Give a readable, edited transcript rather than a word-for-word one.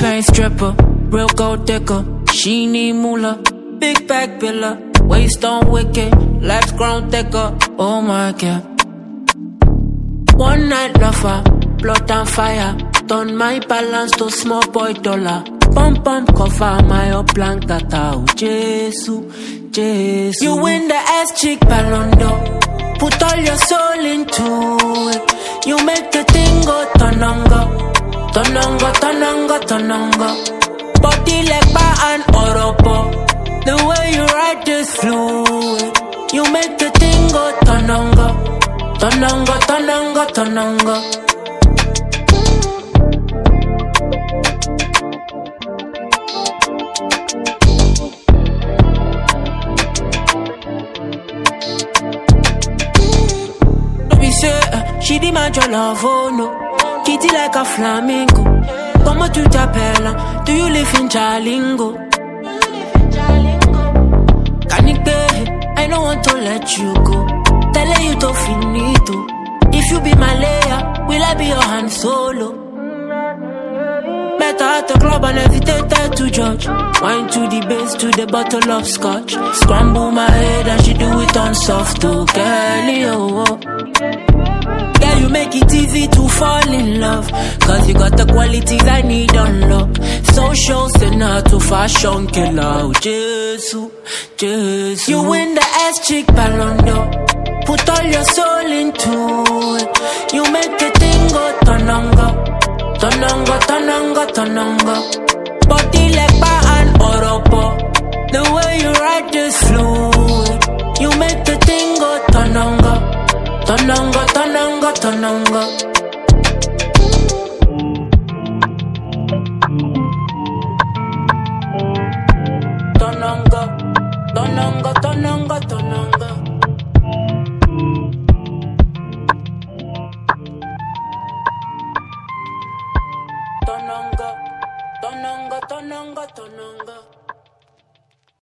champagne stripper, real gold digger. She need moolah, big back pillar, waist on wicked, legs grown thicker. Oh my God. One night lover, blood and fire. Turn my balance to small boy dollar. Pump pump cover my up blankata. Oh Jesus, Jesus. You win the ass chick Ballon d'Or. Put all your soul into it. You make the thing go tonongo, tonongo, tonongo, tonongo. Body like bar and oropo. The way you ride this fluid. You make the thing go tonongo, tonongo, tonongo, tonongo. She demand your love, oh no. Kitty like a flamingo. Comment tu t'appelles? Do you live in Jalingo? Canique, I don't want to let you go. Tell you to finito. If you be my layer, will I be your hand solo? Better at the club and hesitate to judge. Wine to the base, to the bottle of scotch. Scramble my head and she do it on soft, oh girlie, oh, oh. Yeah, you make it easy to fall in love, cause you got the qualities I need unlocked. Social sinner to fashion killer. Oh, Jesus, Jesus. You win the ass chick Ballon d'Or. Put all your soul into it. You make the thing go tonongo, tonongo, tonongo, tonongo. Body like bar and oropo. The way you ride this fluid. You make the thing go tonongo, tonongo, tonongo, tonongo.